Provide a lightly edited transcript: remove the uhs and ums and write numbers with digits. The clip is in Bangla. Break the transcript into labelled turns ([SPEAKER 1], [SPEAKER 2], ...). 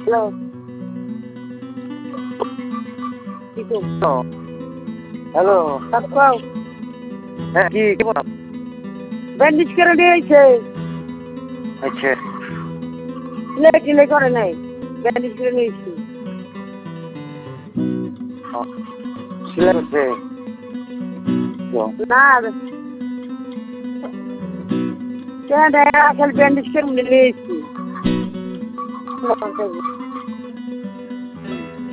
[SPEAKER 1] হ্যালো, কি করছো?
[SPEAKER 2] হ্যালো।
[SPEAKER 1] কাকু
[SPEAKER 2] হ্যাঁ, কি কেমন?
[SPEAKER 1] ব্যান্ডেজ করে দিয়েছে,
[SPEAKER 2] আচ্ছা।
[SPEAKER 1] টিলে করে নাই, ব্যান্ডেজ করে নিয়েছি।
[SPEAKER 2] সেলাই করছে?
[SPEAKER 1] না কেন আসলে ব্যান্ডেজ করে নিয়েছি।